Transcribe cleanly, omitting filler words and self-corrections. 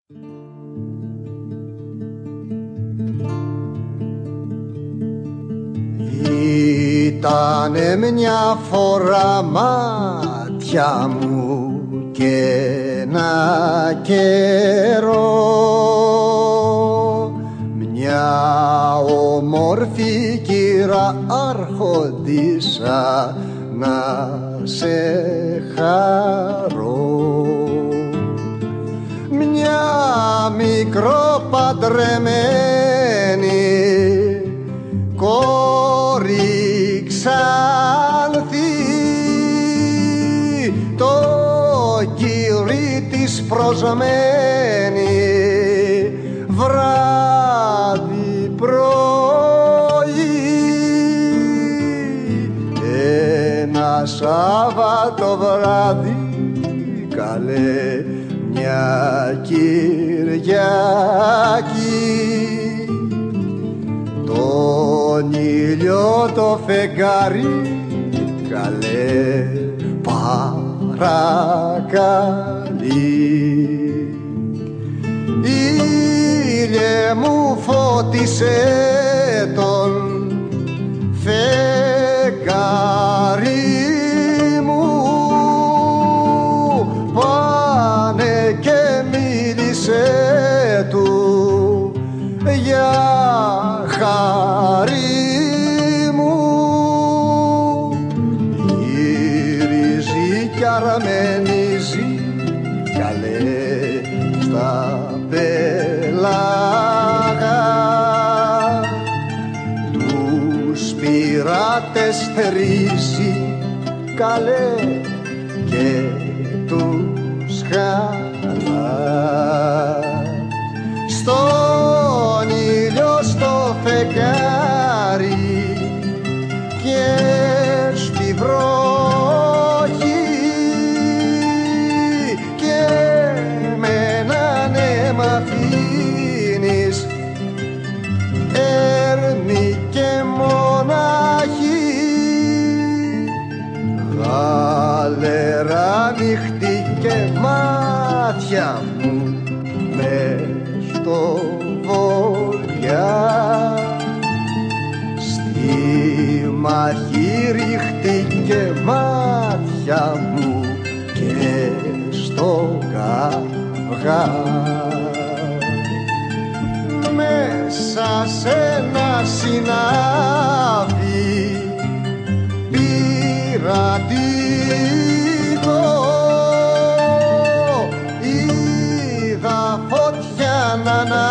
Ήτανε μια φορά μάτια μου και ένα καιρό μια όμορφη κύρα άρχοντισσα να σε χαρώ, μια μικροπαντρεμένη κόρη Ξάνθη, το κύρι της προσμένη βράδυ πρωί. Ένα Σάββατο βράδυ καλέ μια Κυριακή, τον ήλιο το φεγγάρι καλέ παρακαλεί. Ήλιε μου φώτισε τον φεγγάρι μου, πάνε και μίλησε του για χάρη μου. Γυρίζει κι αρμενίζει καλέ στα πέλαγα, τους πειρατές θερίζει καλέ και τους χαλά. Στον ήλιο στο φεγγάρι και στη βροχή και με έναν αίμα αφήνεις έρμη και μοναχή. Γαλερά νύχτη και μάτια μου μες στο βοριά, στη μαχή ρίχτηκε μάτια μου και στο καυγά. Μέσα σε ένα συνάδι πειρατικό είδα φωτιά να